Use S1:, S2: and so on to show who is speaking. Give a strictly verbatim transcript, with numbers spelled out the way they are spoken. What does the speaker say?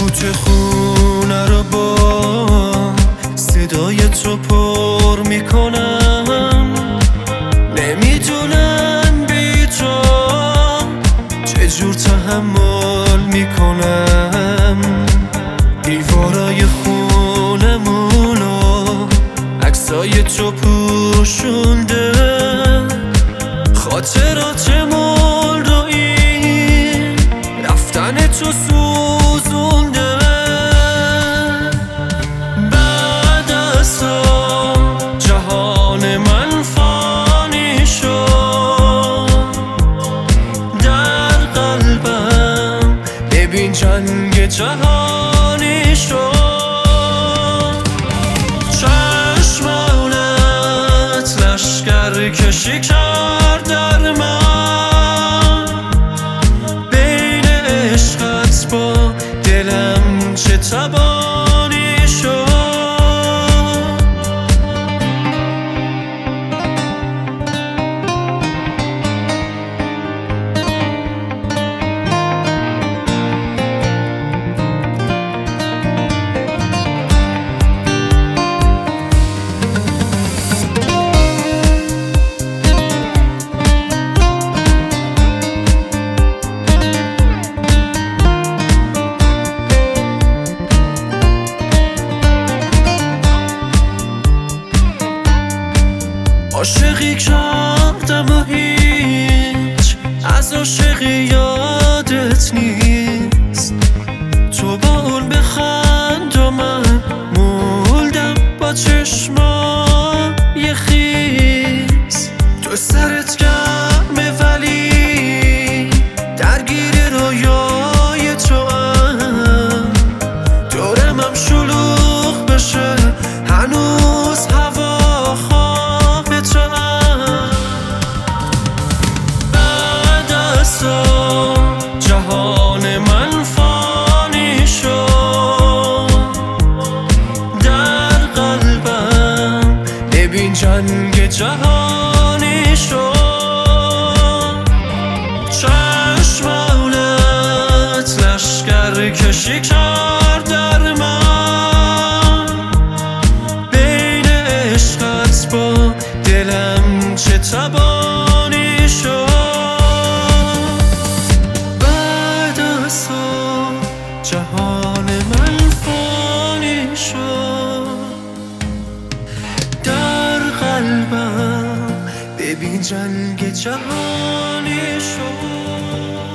S1: سکوت خونه رو با صدای تو پر میکنم. نمیدونم بی تو چجور تحمل میکنم. دیوارای خونمونو عکسای تو پوشونده، خاطراتمون رو این رفتن تو سوزونده. بعد از تو جهان من فانی شد، در قلبم ببین جنگ جهانی شد. چشمانت لشکر کشی کرد در من، بین عشقت با دلم چه تبانی شد. عاشقی کردم و هیچ از عاشقی یادت نیست. تو با اون بخند و من موندم با چشمای خیس. تو سرت گرمه ولی درگیر رویای تو هم، دورم هم شلوغ بشه هنوز هوا جهان من فانی شد، در قلبم ببین جنگ جهانی شد. چشمانت لشکر کشی کرد در من، بین عشقت با دلم چه تبانی شد. جهان من فانی شد، در قلبم ببین جنگ جهانی شد.